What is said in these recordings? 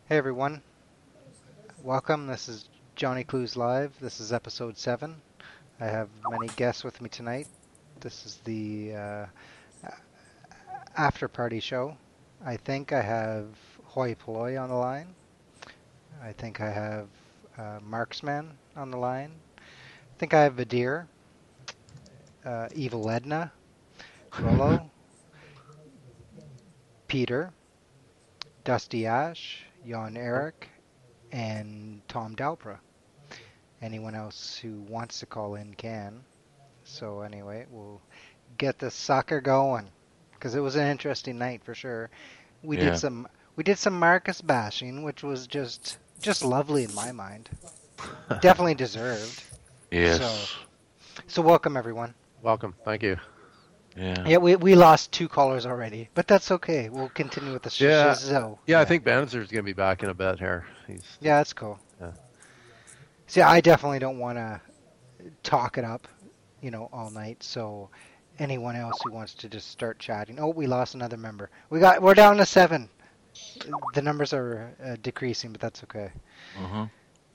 Hey everyone, welcome. This is Johnny Clues Live. This is episode 7. I have many guests with me tonight. This is the after party show. I think I have Hoi Polloi on the line. I think I have Marksman on the line. I think I have Vadir, Evil Edna, Rollo, Peter, Dusty Ash, Jan Eric, and Tom Dalpra. Anyone else who wants to call in can. So anyway, we'll get the soccer going because it was an interesting night for sure. We did Yeah. some we did some Marcus bashing, which was just lovely in my mind. Definitely deserved. So Yes. so welcome everyone. Welcome. Thank you. Yeah. Yeah, we lost 2 callers already, but that's okay. We'll continue with the Yeah. show. Yeah, I think Bannister's going to be back in a bit here. Yeah, that's cool. Yeah. See, I definitely don't want to talk it up, all night. So anyone else who wants to just start chatting. Oh, we lost another member. We're down to 7. The numbers are decreasing, but that's okay. Uh-huh.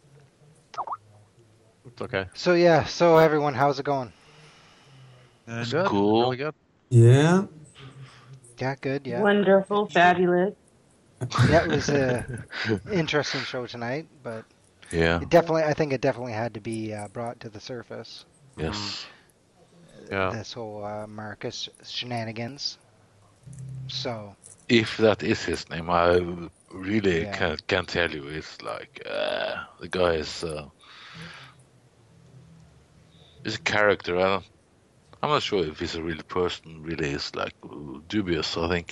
It's okay. So yeah, so everyone, how's it going? It's Good. cool. Really good. Yeah. Yeah, good. Yeah, Wonderful, fabulous. yeah. It was a interesting show tonight, but Yeah. I think it definitely had to be brought to the surface. Yes. Yeah. This whole Marcus shenanigans. So If that is his name, I really Yeah. can't tell you. It's like the guy is a character. I'm not sure if he's a real person. Really, is like dubious. I think.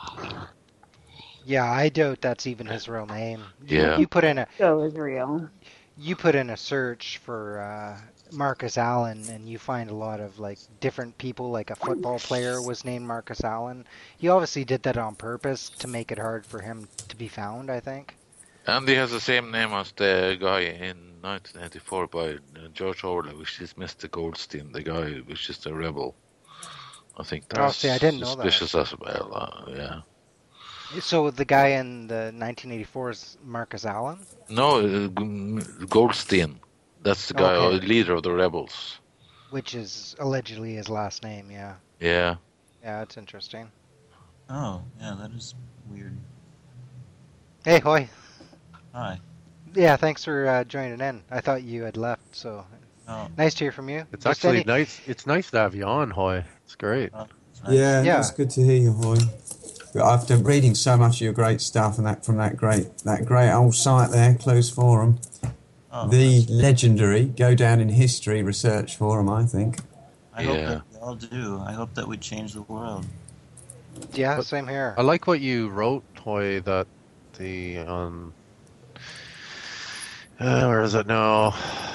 yeah, I doubt that's even his real name. Yeah. You put in a So is real. you put in a search for Marcus Allen, and you find a lot of like different people. Like a football player was named Marcus Allen. He obviously did that on purpose to make it hard for him to be found, I think. And he has the same name as the guy in 1984 by George Orwell, which is Mr. Goldstein, the guy which is the rebel. I think Oh, that's see, I didn't know that. suspicious as well. Yeah. So the guy in the 1984 is Marcus Allen. No, Goldstein. That's the guy, Okay. leader of the rebels. Which is allegedly his last name. Yeah, Yeah. yeah, that's interesting. Oh, yeah, that is weird. Hey, Hoy. Hi. Yeah, thanks for joining in. I thought you had left, so Oh, nice to hear from you. It's Just actually any- nice. It's nice to have you on, Hoy. It's great. it's nice. Yeah, Yeah. it's good to hear you, Hoy. After reading so much of your great stuff and that from that great old site there, Clues Forum, Oh, the legendary go down in history research forum, I think. I hope Yeah. that we all do. I hope that we change the world. Yeah, But- same here. I like what you wrote, Hoy, that the where is it now?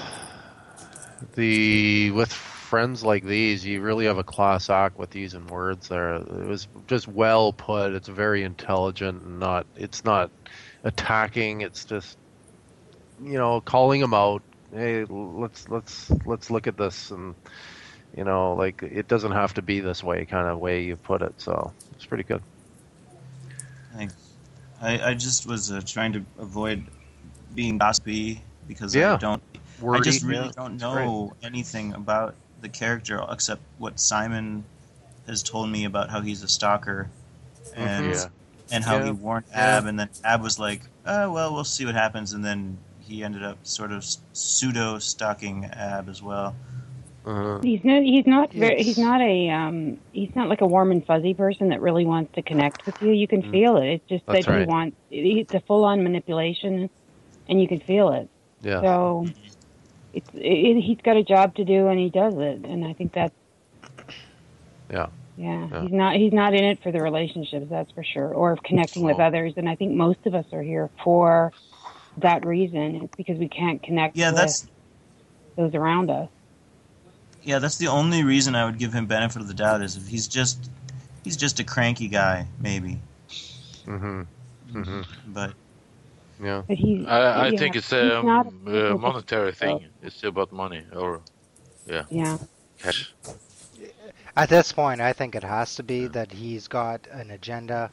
With friends like these, you really have a class act with using words there. It was just well put. It's very intelligent and it's not attacking. It's just, calling them out. Hey, let's look at this, and like it doesn't have to be this way, kind of way you put it. So it's pretty good. Thanks. I just was trying to avoid being gossipy because Yeah. I just really Yeah, don't it's know anything about the character except what Simon has told me about how he's a stalker and Yeah. and how Yeah. he warned Yeah. Ab, and then Ab was like, "Oh well, we'll see what happens," and then he ended up sort of pseudo stalking Ab as well. Uh-huh. He's not very, It's- he's not like a warm and fuzzy person that really wants to connect with you. You can feel it. It's just That's that right. it's a full on manipulation, and you can feel it. Yeah. So he's got a job to do, and he does it. And I think that's Yeah. yeah. Yeah. He's not in it for the relationships, that's for sure, or connecting with Oh. others. And I think most of us are here for that reason. It's because we can't connect Yeah, with those around us. Yeah, that's the only reason I would give him benefit of the doubt is if he's just a cranky guy, maybe. Mm-hmm. Mm-hmm. But Yeah. But I think it's a he's not monetary thing. It's about money or yeah. cash. At this point, I think it has to be that he's got an agenda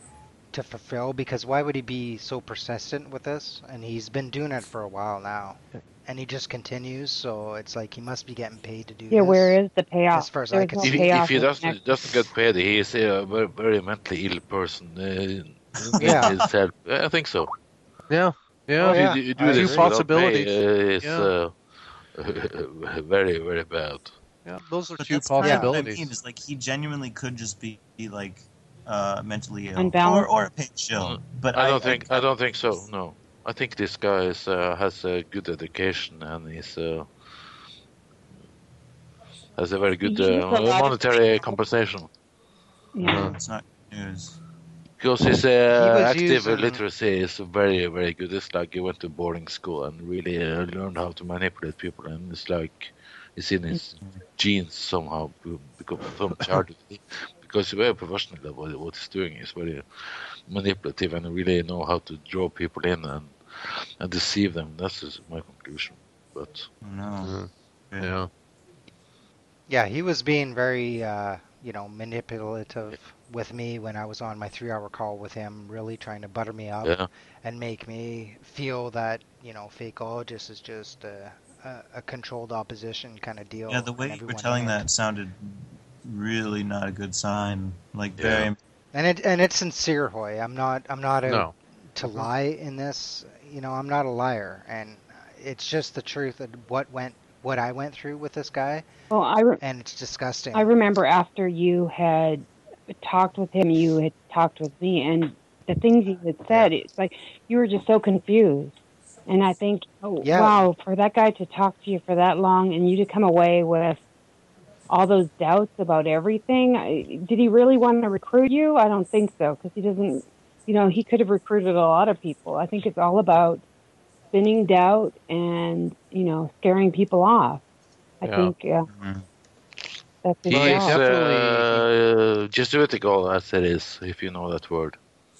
to fulfill, because why would he be so persistent with this? And he's been doing it for a while now, and he just continues. So it's like he must be getting paid to do Yeah, this. where is the payoff? As far as I There's can no see. If payoff he with doesn't get paid, he is a very mentally ill person. Yeah. Himself. I think so. Yeah. Yeah. Oh, If yeah, you I do this agree. without Possibilities. pay, it's Yeah. very, very bad. Yeah. Those are But two that's kind of what I possibilities. mean. Is like he genuinely could just be like mentally ill, Unbalanced. or a paid shill. But I don't think so. No, I think this guy has a good education and has a very good He uses a lot of monetary things. compensation. Yeah. It's not news. Because his was active using- literacy is very, very good. It's like he went to boarding school and really learned how to manipulate people, and it's like it's in his genes somehow because from childhood. Because he's very professional at what he's doing. He's very manipulative and really know how to draw people in and deceive them. That's just my conclusion. But No. Yeah. Yeah, he was being very, manipulative with me when I was on my 3-hour call with him, really trying to butter me up yeah, and make me feel that, Fakeologist is just a controlled opposition kind of deal. Yeah, the way and you were everyone telling knew it. that sounded really not a good sign. Like Yeah. very. And it's sincere, Hoy. I'm not out No. to lie in this. I'm not a liar, and it's just the truth of what I went through with this guy, Well, and it's disgusting. I remember after you had talked with him, you had talked with me, and the things you had said, it's like you were just so confused. And I think, Yeah. wow, for that guy to talk to you for that long and you to come away with all those doubts about everything, did he really want to recruit you? I don't think so, because he doesn't, he could have recruited a lot of people. I think it's all about spinning doubt and, scaring people off. I Yeah. think that's his he is job. definitely- Jesuitical, as it is, if you know that word.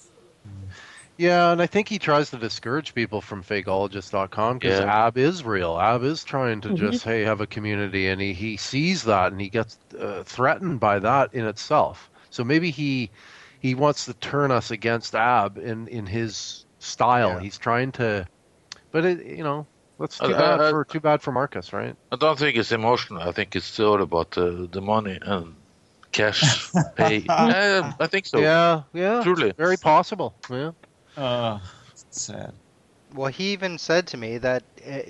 Yeah, and I think he tries to discourage people from fakeologist.com because Yeah. Ab is real. Ab is trying to Mhm. just, hey, have a community, and he sees that, and he gets threatened by that in itself. So maybe he wants to turn us against Ab in his style. Yeah. He's trying to, but that's too I- bad for Marcus, right? I don't think it's emotional. I think it's all about the money and cash pay. I think so. Yeah, Truly. very possible. Yeah. Sad. Well, he even said to me that,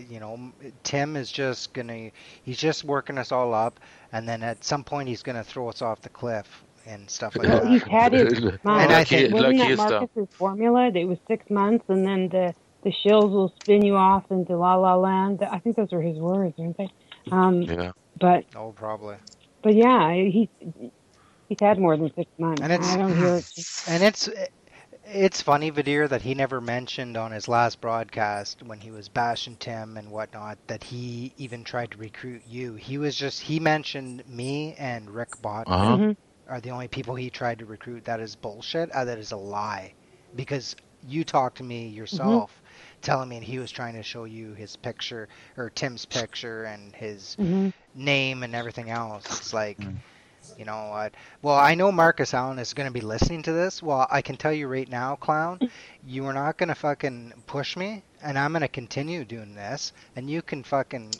Tim is he's just working us all up, and then at some point he's going to throw us off the cliff and stuff like Well, he's that. had his And months. I think- Wasn't that his Marcus's formula? It was 6 months, and then the shills will spin you off into La La Land. I think those were his words, aren't they? Yeah. But Oh, probably. yeah, he's had more than 6 months. And it's I don't hear it. and it's funny, Vadir, that he never mentioned on his last broadcast when he was bashing Tim and whatnot that he even tried to recruit you. He mentioned me and Rick Bott Uh-huh. Mhm. are the only people he tried to recruit. That is bullshit. That is a lie, because you talked to me yourself, telling me he was trying to show you his picture or Tim's picture and his Mhm. name and everything else. It's like, you know what? Well, I know Marcus Allen is going to be listening to this. Well, I can tell you right now, clown, you are not going to fucking push me, and I'm going to continue doing this, and you can fucking,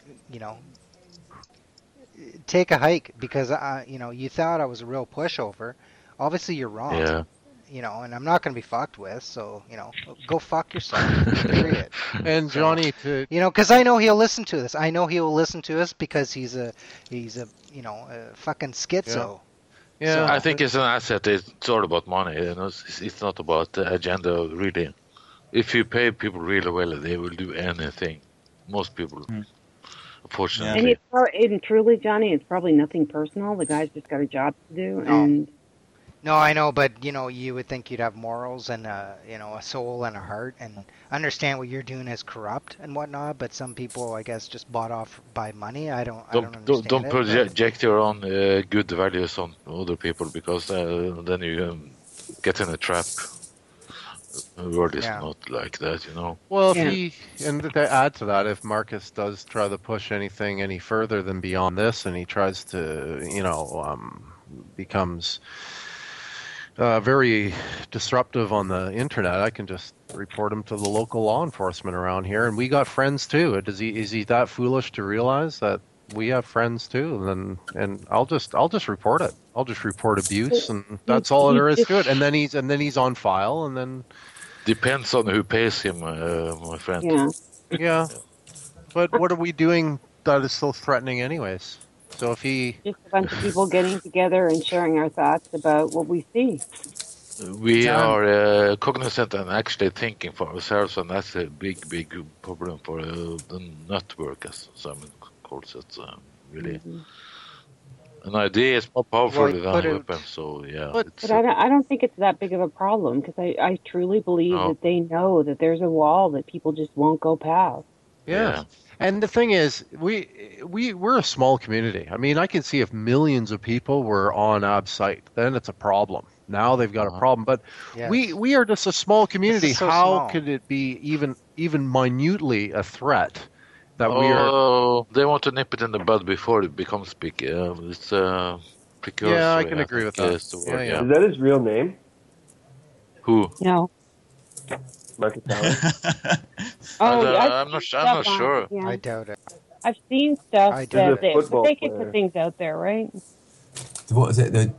take a hike because, you thought I was a real pushover. Obviously, you're wrong. Yeah. And I'm not going to be fucked with, so, go fuck yourself. Period. And So- Johnny, to Because I know he'll listen to this. I know he'll listen to us because he's a fucking schizo. yeah, I think it's an asset. It's all about money. It's not about the agenda, really. If you pay people really well, they will do anything. Most people, And unfortunately. and truly, Johnny, it's probably nothing personal. The guy's just got a job to do, No. and No, I know, but you would think you'd have morals and a soul and a heart and understand what you're doing is corrupt and whatnot. But some people, I guess, just bought off by money. I don't understand Don't it, but- project your own good values on other people, because then you get in a trap. The world is Yeah. not like that, well, if Yeah. and to add to that, if Marcus does try to push anything any further than beyond this, and he tries to, becomes very disruptive on the internet, I can just report him to the local law enforcement around here, and we got friends too. Is he that foolish to realize that we have friends too? And I'll just report it. I'll just report abuse, and that's all there is to it. And then he's on file, and then Depends on who pays him, my friend. Yeah. yeah. But what are we doing that is so threatening, anyways? So if he Just a bunch of people getting together and sharing our thoughts about what we see. We John. are cognizant and actually thinking for ourselves, and that's a big problem for the network, as Simon calls it. Really, an idea is more powerful Well, than put a it- weapon. So yeah, But- it's, But I don't think it's that big of a problem because I truly believe No. that they know that there's a wall that people just won't go past. yeah. And the thing is, we're a small community. I mean, I can see if millions of people were on Ab's site, then it's a problem. Now they've got a problem. But Yes. we are just a small community. This is so How small. could it be even minutely a threat that we are? Oh, they want to nip it in the bud before it becomes big. It's precursory. Yeah, I can agree with think that. is the Yeah, word, yeah. Is that his real name? Who? No. Marcus Allen? I'm not sure. Yeah. I doubt it. I've seen stuff I do. that He's a they, football but they can player. put things out there, right? What is it? The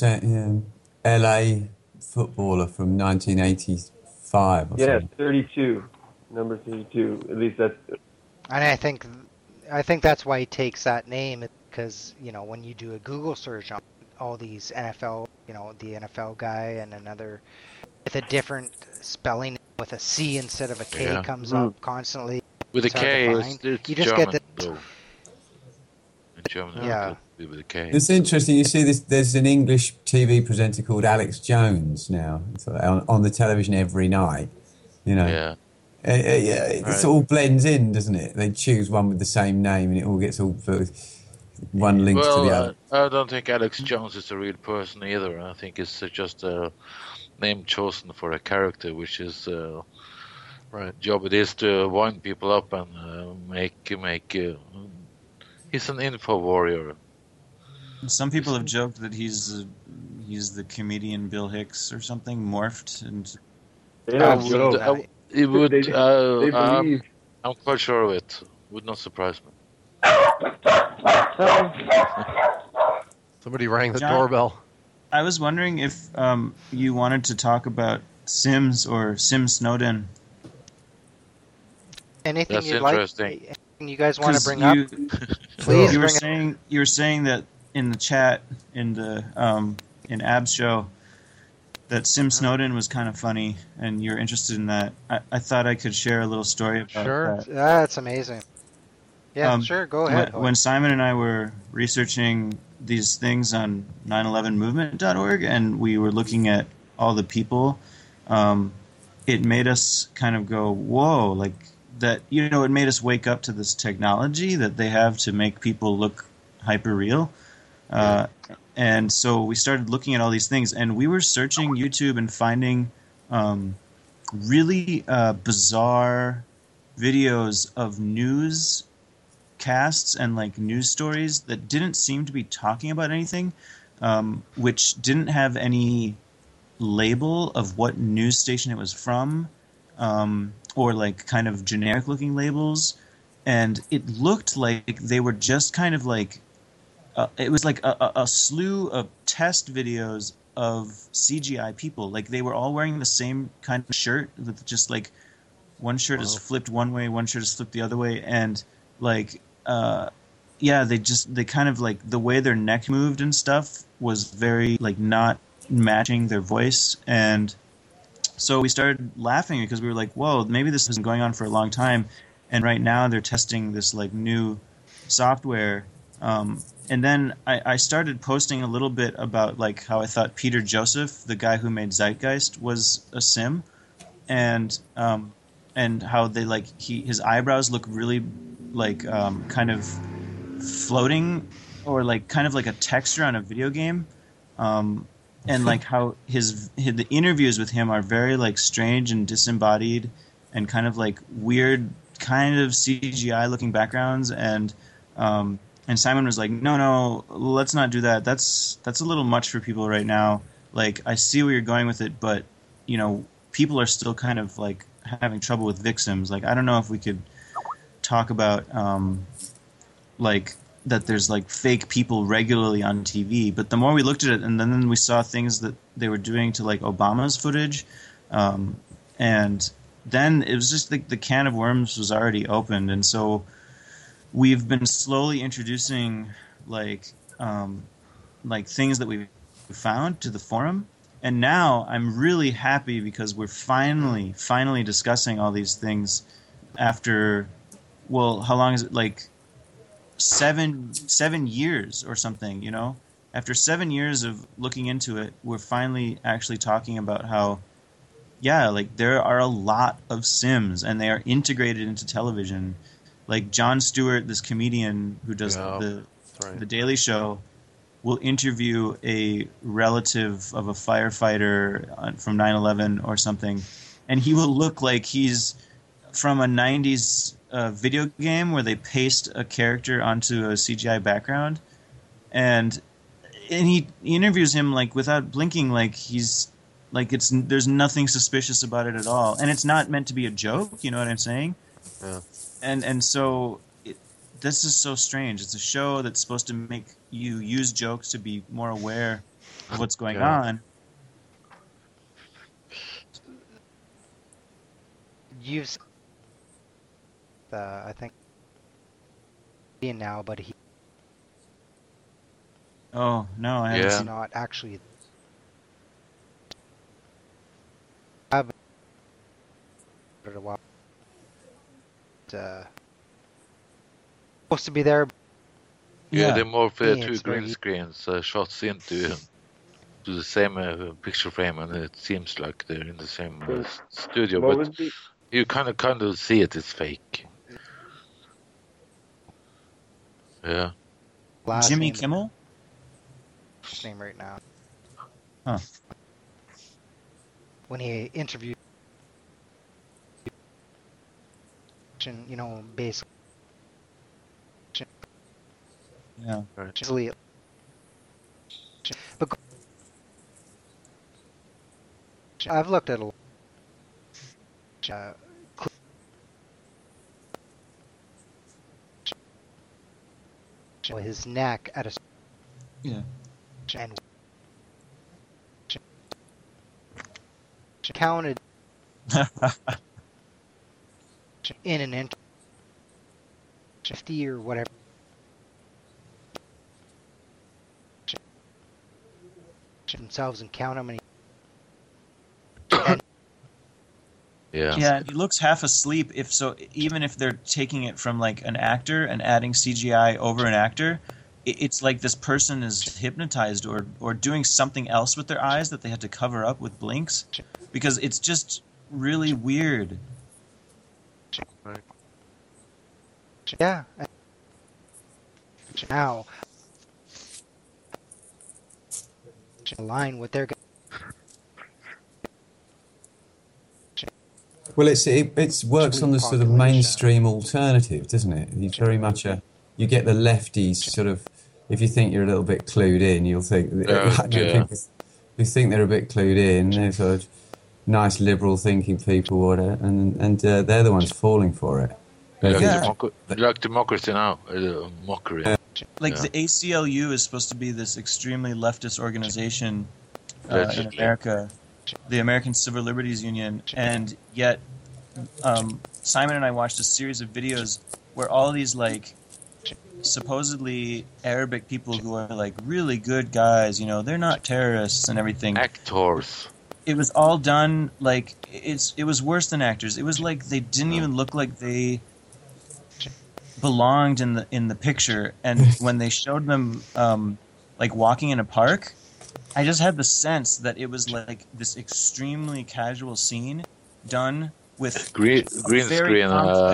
LA footballer from 1985 or Yeah, something. 32. Number 32. At least that's... And I think that's why he takes that name, because when you do a Google search on all these NFL, the NFL guy and another with a different spelling with a C instead of a K Yeah. comes up constantly. With a It's hard to K, find. it's You just German, get though. In German, Yeah. it would be with a K. It's interesting. You see, there's an English TV presenter called Alex Jones now on the television every night. Yeah. It Right. all blends in, doesn't it? They choose one with the same name, and it all gets all one links to the other. I don't think Alex Jones is a real person either. I think it's just a name chosen for a character, which is Right. job it is to wind people up and make. He's an info warrior. Some people have joked that he's the comedian Bill Hicks or something morphed and They I don't would, joke. it would. They believe. I'm quite sure of it. Would not surprise me. Somebody rang the John? doorbell. I was wondering if you wanted to talk about Sims or Sim Snowden. Anything That's you'd like? interesting. Anything you guys want to 'Cause bring up? you, Please you were bring it. saying that in the chat in the in Ab's show that Sim Snowden was kind of funny, and you're interested in that. I thought I could share a little story about Sure. that. That's amazing. Yeah, sure. Go ahead. When Simon and I were researching these things on 911movement.org, and we were looking at all the people, it made us kind of go, whoa, like that, it made us wake up to this technology that they have to make people look hyper real. And so we started looking at all these things, and we were searching YouTube and finding really bizarre videos of news casts and like news stories that didn't seem to be talking about anything, which didn't have any label of what news station it was from, or like kind of generic looking labels, and it looked like they were just kind of like it was like a slew of test videos of CGI people. Like they were all wearing the same kind of shirt with just like one shirt is flipped one way, one shirt is flipped the other way, and like they kind of like the way their neck moved and stuff was very like not matching their voice. And so we started laughing because we were like, whoa, maybe this has been going on for a long time, and right now they're testing this like new software. And then I started posting a little bit about like how I thought Peter Joseph, the guy who made Zeitgeist, was a sim, and how they like his eyebrows look really like kind of floating, or like kind of like a texture on a video game, and like how the interviews with him are very like strange and disembodied, and kind of like weird kind of CGI looking backgrounds, and Simon was like, no, let's not do that. That's a little much for people right now. like, I see where you're going with it, but, you know, people are still kind of, like, having trouble with Vixens. Like, I don't know if we could talk about, like, that there's, like, fake people regularly on TV. But the more we looked at it, and then we saw things that they were doing to, like, Obama's footage, and then it was just the can of worms was already opened. And so we've been slowly introducing, like things that we found to the forum. And now I'm really happy because we're finally discussing all these things after, well, how long is it? Like 7 years or something, you know? After 7 years of looking into it, we're finally actually talking about how, yeah, like there are a lot of Sims and they are integrated into television. Like Jon Stewart, this comedian who does the Daily Show, will interview a relative of a firefighter from 9/11 or something, and he will look like he's from a 90s video game where they paste a character onto a CGI background, and he interviews him like without blinking, like he's like there's nothing suspicious about it at all, and it's not meant to be a joke. You know what I'm saying? Yeah. And so this is so strange. It's a show that's supposed to make you use jokes to be more aware of what's going on. You've I think now, but he Oh no, I haven't is seen. not actually. I've been a while. Supposed to be there. Yeah, they morph Yeah, two it's green very- screens shots into to the same picture frame, and it seems like they're in the same studio. What But was the you kind of see it is fake. Yeah. Last Jimmy name, Kimmel? His name right now. Huh. When he interviewed, you know, basically, Yeah. easily, but I've looked at a his neck at a Yeah. and counted in an inch 50 or whatever themselves and count how many Yeah. Yeah, he looks half asleep. Even if they're taking it from like an actor and adding CGI over an actor, it's like this person is hypnotized or doing something else with their eyes that they had to cover up with blinks, because it's just really weird. yeah now align with their Well, it works on the sort of population. mainstream alternative, doesn't it? It's very much you get the lefties sort of. If you think you're a little bit clued in, you'll think people who think they're a bit clued in. They're sort of nice liberal thinking people, whatever, and they're the ones falling for it. Like democracy now, mockery. Like Yeah. the ACLU is supposed to be this extremely leftist organization in Allegedly. America, the American Civil Liberties Union, and yet Simon and I watched a series of videos where all these like supposedly Arabic people who are like really good guys, you know, they're not terrorists and everything. Actors. It was all done like it was worse than actors. It was like they didn't even look like they belonged in the picture. And when they showed them like walking in a park, I just had the sense that it was like this extremely casual scene done with Green very screen.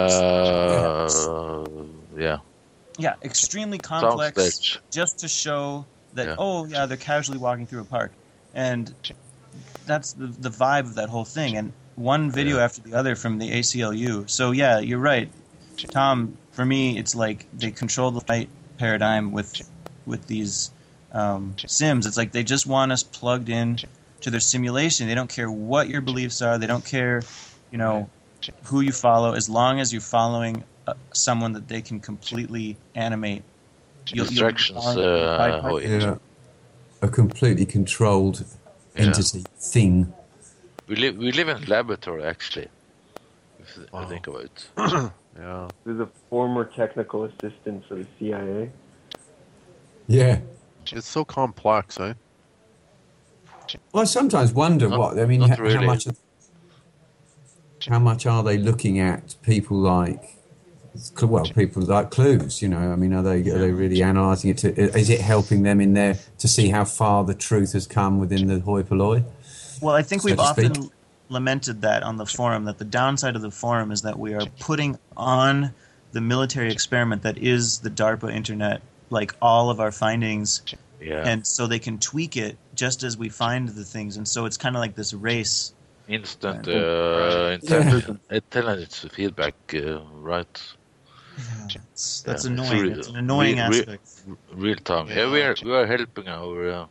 complex- Yeah. extremely complex, Soundstage. just to show that Yeah. they're casually walking through a park, and that's the vibe of that whole thing. And one video after the other from the ACLU. So yeah, you're right, Tom. For me, it's like they control the light paradigm with these Sims. It's like they just want us plugged in to their simulation. They don't care what your beliefs are. They don't care, who you follow, as long as you're following someone that they can completely animate. Instructions. Yeah. A completely controlled entity thing. We live in a laboratory, actually. If I think about it. Yeah. There's a former technical assistant for the CIA. Yeah. It's so complex, eh? Well, I sometimes wonder Not really. how much are they looking at people like Clues? I mean, are they really analysing it? Is it helping them in there to see how far the truth has come within the hoi polloi? Well, I think so we've to often speak? lamented that on the forum, that the downside of the forum is that we are putting on the military experiment that is the DARPA internet, like all of our findings, and so they can tweak it just as we find the things, and so it's kind of like this race. Instant intelligence feedback, right? That's annoying. It's an annoying aspect. Real time. Yeah, we are helping our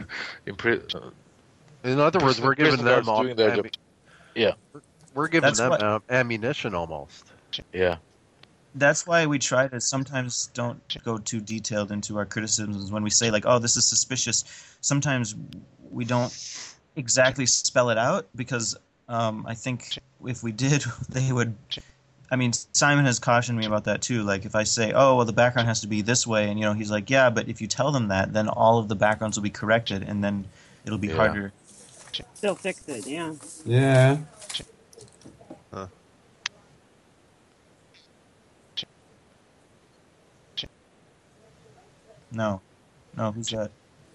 In other words, we're giving them doing their job. Yeah, we're giving them ammunition almost. Yeah. That's why we try to sometimes don't go too detailed into our criticisms when we say, like, oh, this is suspicious. Sometimes we don't exactly spell it out because I think if we did, they would... I mean, Simon has cautioned me about that too. Like, if I say, oh, well, the background has to be this way, and, he's like, yeah, but if you tell them that, then all of the backgrounds will be corrected, and then it'll be harder. Still fix it, yeah. Yeah. Huh. No, who's that?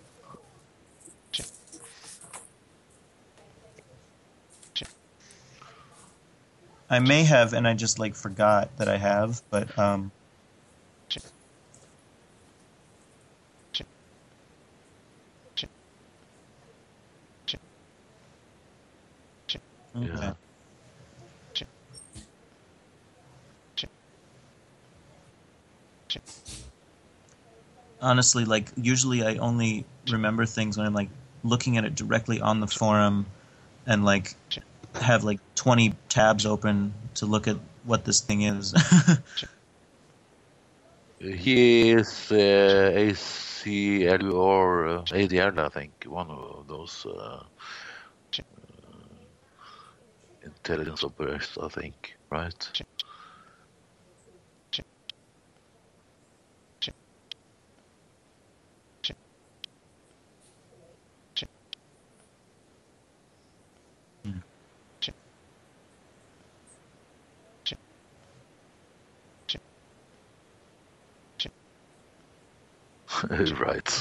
I may have, and I just forgot that I have, but Yeah. Honestly, usually I only remember things when I'm looking at it directly on the forum, and have 20 tabs open to look at what this thing is. He is ACL or ADL, I think, one of those intelligence operators, I think, right? Right.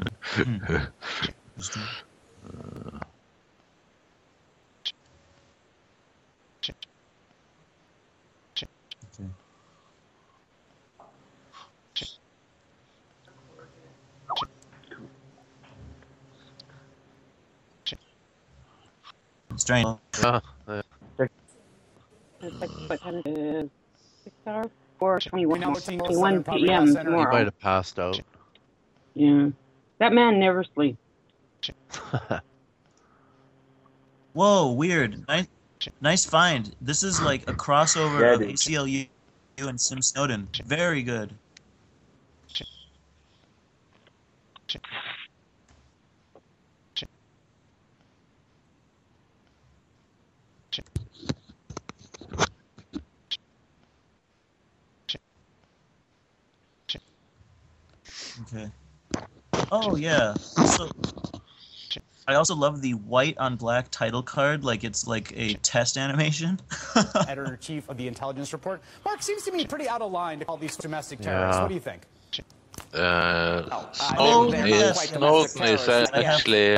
Strange. What time it is? 6 hours? 4:21 p.m. He tomorrow. might have passed out. Yeah. That man never sleeps. Whoa, weird. Nice find. This is a crossover of dude. ACLU and Sim Snowden. Very good. Okay. Oh yeah. I also love the white on black title card, it's a test animation. Editor-in-chief of the intelligence report. Mark, seems to me pretty out of line to call these domestic terrorists. What do you think? Snowden is actually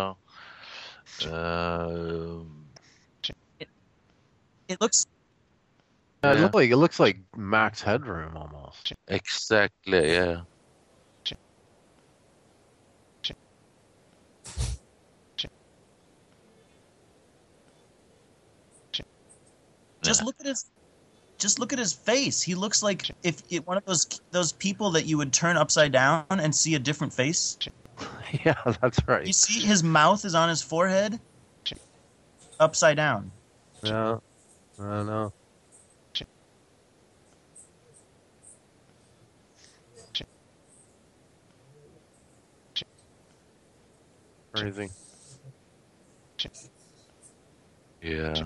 It looks... It looks like Max Headroom almost. exactly, yeah. Just look at his face. He looks like one of those people that you would turn upside down and see a different face. Yeah, that's You right. see, his mouth is on his forehead, upside down. Yeah, I don't know. Crazy. Yeah.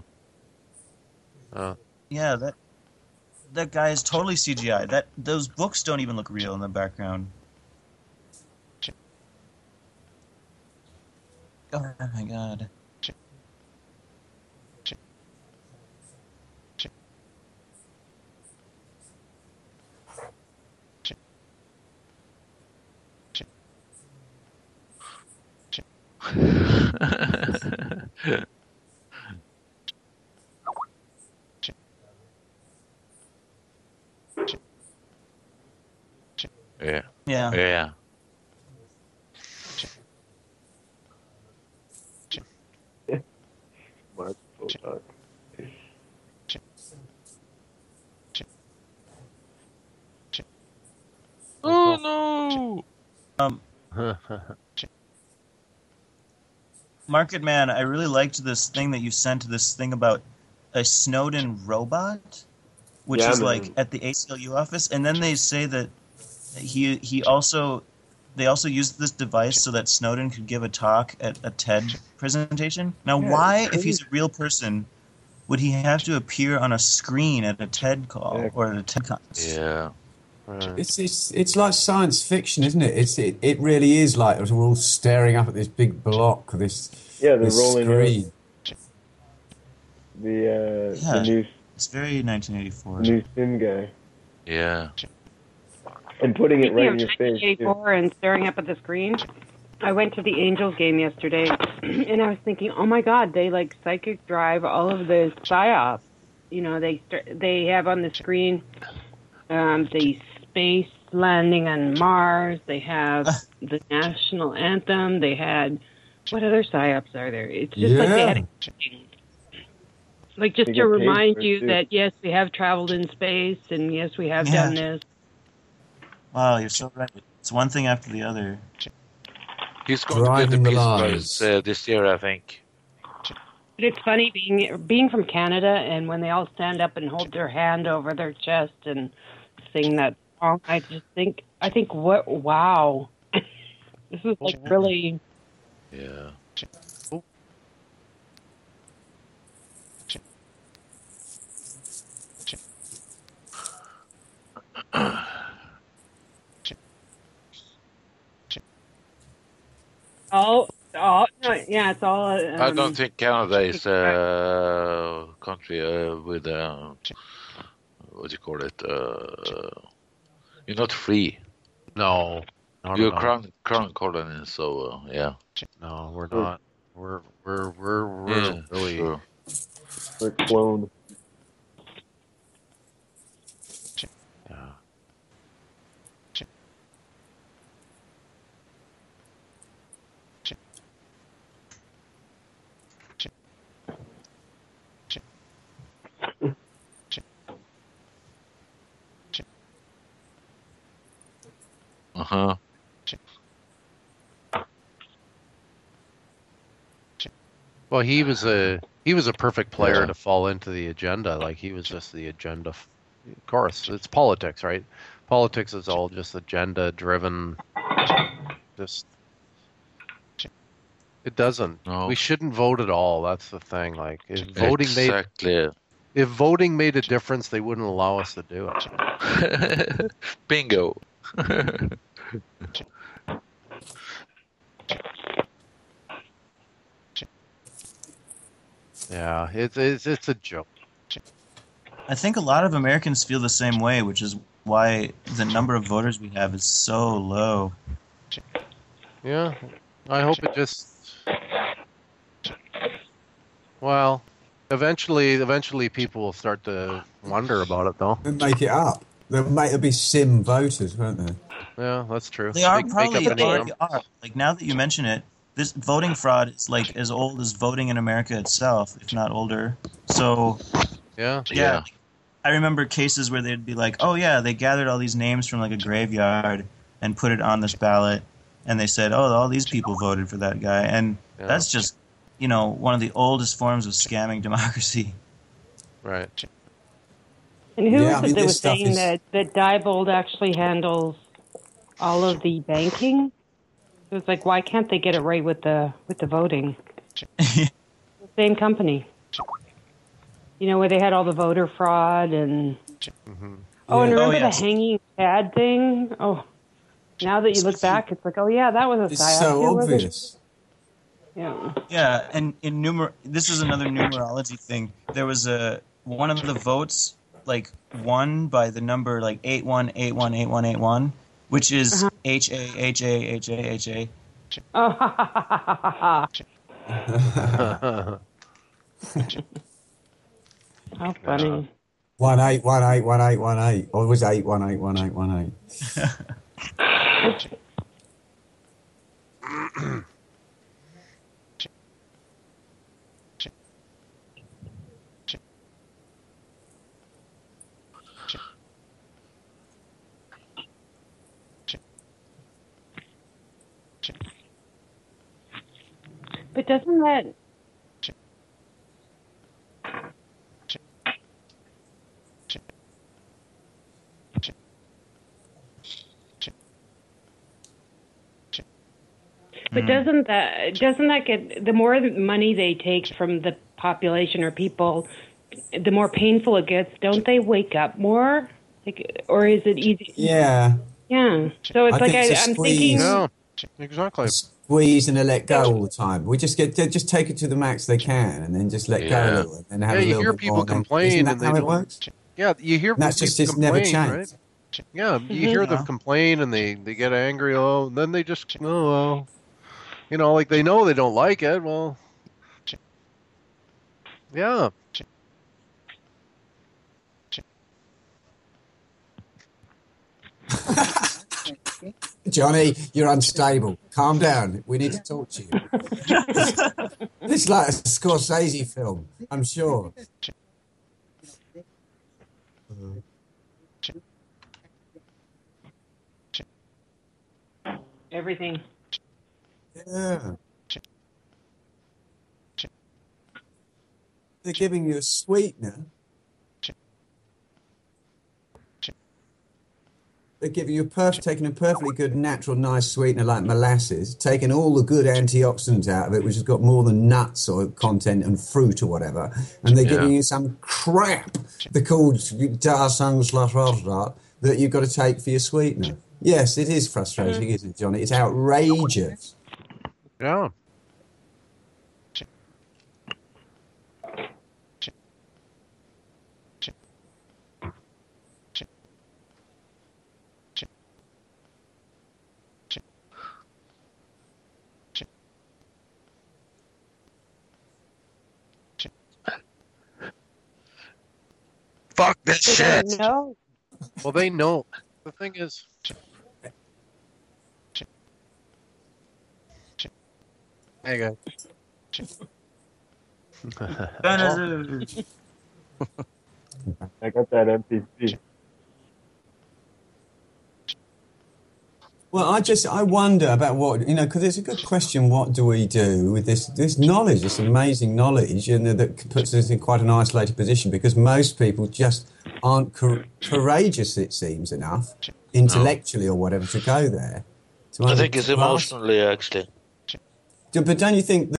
Yeah, that guy is totally CGI. Those books don't even look real in the background. Oh my god. Yeah. Yeah. Yeah. Mark Bullock. Oh no! Market Man, I really liked this thing that you sent, this thing about a Snowden robot, which Yeah, is man. like at the ACLU office, and then they say that they also used this device so that Snowden could give a talk at a TED presentation. Now, Yeah, why, it's if he's a real person, would he have to appear on a screen at a TED call Yeah. or at a TED conference? Yeah. It's like science fiction, isn't it? It really is like we're all staring up at this big block, this Yeah, they're this rolling screen. The new It's very 1984. new Sim guy, Yeah. and putting it Speaking right of in your face. too. 1984 and staring up at the screen, I went to the Angels game yesterday, and I was thinking, oh my God, they like psychic drive all of the psyops. You know, they have on the screen the space landing on Mars. They have the national anthem. They had what other psyops are there? It's just like they had a like just They to get paid remind for it, you too. that yes, we have traveled in space, and yes, we have done this. Wow, you're so right. It's one thing after the other. He's going to get the Driving the Peace lines. Prize this year, I think. But it's funny being from Canada, and when they all stand up and hold their hand over their chest and sing that song, I think, what? Wow, this is like really. Yeah. Oh, no, yeah, it's all. I don't think Canada is a country with what do you call it? You're not free. No. Not You're at all. crown colony, so yeah. No, we're not. We're Yeah, really. sure. Or clone. Yeah. Uh-huh. Well, he was a perfect player Yeah. to fall into the agenda. Like he was just the agenda. Of course, it's politics, right? Politics is all just agenda driven. Just it doesn't. No. We shouldn't vote at all. That's the thing. Like if voting made a difference, they wouldn't allow us to do it. Bingo. Yeah, it's a joke. I think a lot of Americans feel the same way, which is why the number of voters we have is so low. Yeah, I hope it just. Well, eventually people will start to wonder about it, though. They'll make it up. There'll be sim voters, won't there? Yeah, that's true. They are Make probably up any already number. are. Like now that you mention it, this voting fraud is like as old as voting in America itself, if not older. So Yeah. yeah. I remember cases where they'd be like, "Oh yeah, they gathered all these names from like a graveyard and put it on this ballot," and they said, "Oh, all these people voted for that guy," and that's just, one of the oldest forms of scamming democracy. Right. And who is it that was saying that Diebold actually handles all of the banking? So it's like, why can't they get it right with the voting? The same company. Where they had all the voter fraud and... Mm-hmm. Oh, and remember the hanging Chad thing? Oh, now that you look back, it's like, oh yeah, that was a psyop. It's so obvious. Yeah. Yeah, and this is another numerology thing. There was one of the votes won by the number 81818181, which is HA. Oh, how funny. 18181818, or was it 8181818? But doesn't that... But doesn't that get, the more money they take from the population or people, the more painful it gets? Don't they wake up more? Or is it easy? Yeah. Yeah. So it's I'm thinking. No, exactly. Squeeze and let go all the time. We just take it to the max they can, and then just let go a little, and have a little hear bit people more. complain, Isn't that and they how it don't. works? Yeah, you hear And that's people just complain, never changed. right? Yeah, you hear them complain, and they get angry. Oh, and then they just they know they don't like it. Well, yeah. Johnny, you're unstable. Calm down. We need to talk to you. This is like a Scorsese film, I'm sure. Everything. Yeah. They're giving you a sweetener. They're giving you taking a perfectly good, natural, nice sweetener like molasses, taking all the good antioxidants out of it, which has got more than nuts or content and fruit or whatever, and they're giving you some crap they're called that you've got to take for your sweetener. Yes, it is frustrating, isn't it, Johnny? It's outrageous. Yeah. Fuck this shit. No. Well, they know. The thing is, hey guys. I got that MP3. Well, I wonder about what, because it's a good question. What do we do with this knowledge, this amazing knowledge, and that puts us in quite an isolated position because most people just aren't courageous, it seems, enough, intellectually or whatever, to go there. I think it's emotionally, actually. But don't you think